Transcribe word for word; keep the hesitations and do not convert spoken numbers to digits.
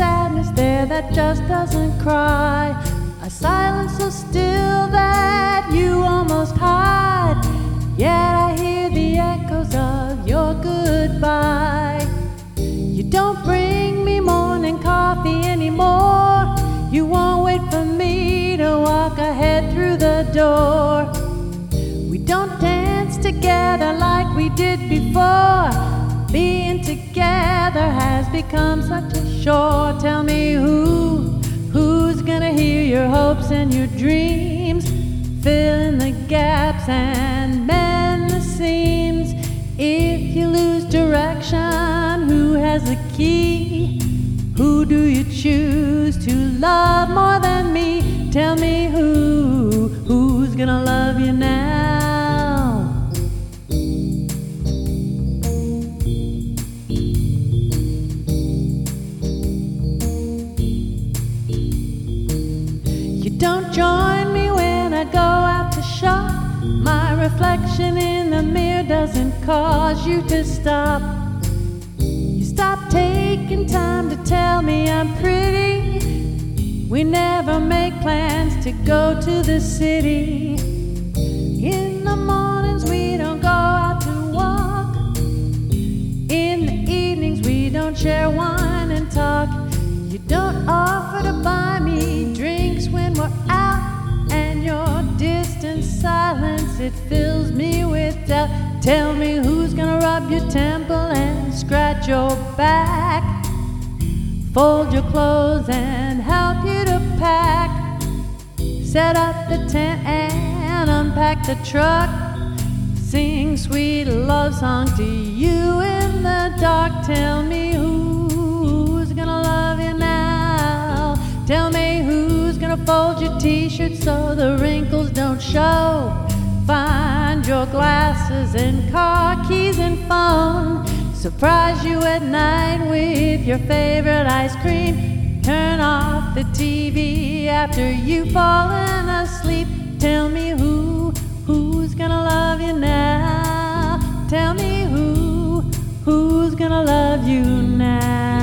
sadness there that just doesn't cry, a silence so still that you almost hide. Yet I hear the echoes of your goodbye. You don't bring me morning coffee anymore. You won't wait for me to walk ahead through the door. We don't dance together like we did before. Being together has become such a chore. Tell me who, who's gonna hear your hopes and your dreams, fill in the gaps and mend the seams. If you lose direction, who has the key? Who do you choose to love more than me? Tell me who, who's gonna love you now? You don't join me when I go out to shop. My reflection in the mirror doesn't cause you to stop. You stop taking time to tell me I'm pretty. We never make plans to go to the city. In the mornings we don't go out to walk. In the evenings we don't share wine and talk. You don't offer to buy me drinks when we're out, and your distant silence, it fills me with doubt. Tell me who's gonna rub your temple and scratch your back, fold your clothes and help you to pack, set up the tent and unpack the truck, sing sweet love songs to you in the dark. Tell me who's gonna love you now. Tell me who's gonna fold your t-shirt so the wrinkles don't show, find your glasses and car keys and phone, surprise you at night with your favorite ice cream, turn off the T V after you've fallen asleep. Tell me who, who's gonna love you now. Tell me who, who's gonna love you now.